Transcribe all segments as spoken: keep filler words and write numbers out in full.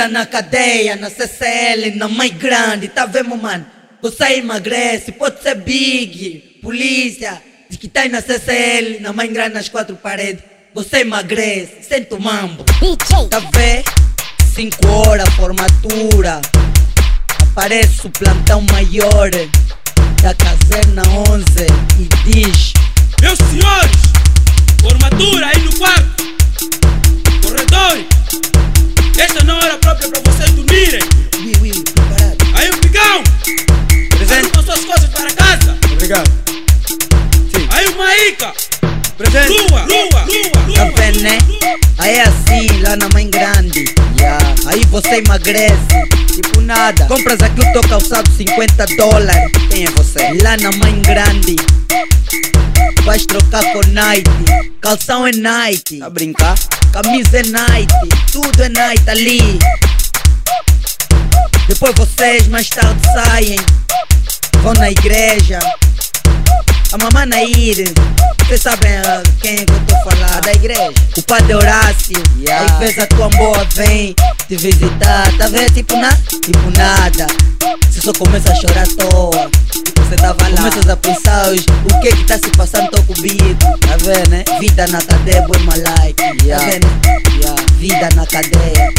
Vida na cadeia, na C C L, na mãe grande, tá vendo, mano? Você emagrece, pode ser big, polícia, diz que tá aí na C C L, na mãe grande, nas quatro paredes. Você emagrece, sente o mambo. Tá vendo? Cinco horas, formatura. Aparece o plantão maior da caserna onze e diz: meus senhores, formatura aí no quarto, corredores, esta não é hora própria para vocês dormirem. Ui, ui, preparado. Aí o Picão, presente com suas coisas para casa. Obrigado. Sim. Aí o Maíca, Presente. lua, lua, lua, Tá lua. vendo, né? Aí é assim, lá na mãe grande, yeah. Aí você emagrece, tipo nada. Compras aqui o teu calçado cinquenta dólares. Quem é você? Lá na mãe grande vais trocar com Nike. Calção é Nike, tá brincar? Camisa é Nike, tudo é Nike ali. Depois vocês mais tarde saem, vão na igreja. A mamãe Nair, vocês sabem uh, quem é que eu tô falando? A da igreja. O padre Horácio, yeah. Aí fez a tua boa, vem te visitar. Tá vendo? Tipo, na, tipo nada. Você só começa a chorar à toa. Você tava lá, começas a pensar hoje, o que que tá se passando teu cubico. Tá vendo, né? Vida na cadeia, boy malike, yeah. Tá vendo? Yeah. Vida na cadeia.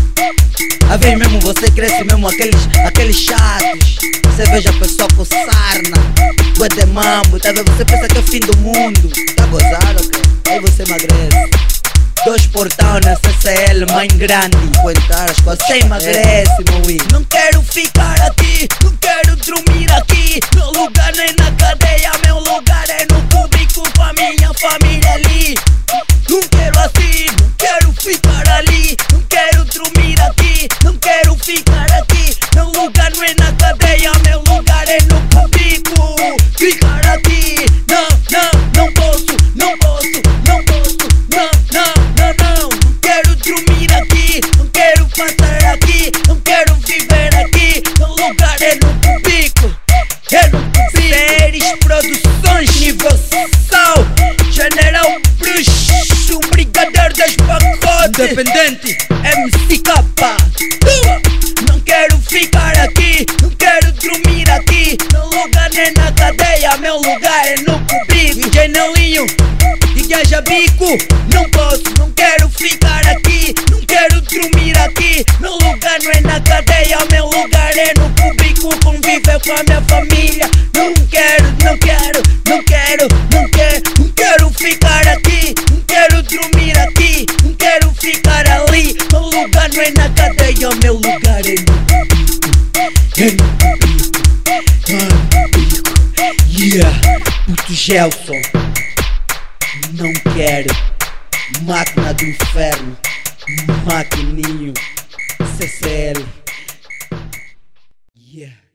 A ver mesmo, você cresce mesmo aqueles, aqueles chatos. Você veja a pessoa com sarna, bué de mambo, tá vendo? Você pensa que é o fim do mundo. Tá gozado, ok? Aí você emagrece. Dois portão na C C L, mãe grande, aguentar as coisas. Você emagrece, meu filho. Não quero ficar aqui, não quero dormir aqui. Meu lugar não é na cadeia, meu lugar é no cubículo com a minha família ali. Não quero assim, não quero ficar ali. Não quero dormir aqui, não quero ficar aqui. Meu lugar não é na cadeia, meu lugar é no cubículo. Ficar aqui, não, não, não posso, não posso, não posso, não, não, não, não. Não quero dormir aqui, não quero passar aqui, não quero viver aqui. Meu lugar é no cubículo, é no cubículo. Séries, produções, nível sal, General Bruxo, Brigadeiro das Pacotes, Independente, M C K. Não quero ficar aqui, não quero dormir aqui. Meu lugar não é na cadeia, meu lugar é no cubículo. D J Nelinho, D J Jabico, não posso, não quero ficar aqui, não quero dormir aqui. Meu lugar não é na cadeia, meu lugar é no cubículo. Conviver com a minha família. Não quero, não quero, não quero, não quero, não quero ficar aqui, não quero dormir aqui, não quero ficar ali. Meu lugar não é na cadeia, meu lugar é no cubículo. É no cubículo, é no cubículo. Yeah, puto Gelson. Não quero. Máquina do inferno, maquininho, C C L. Yeah.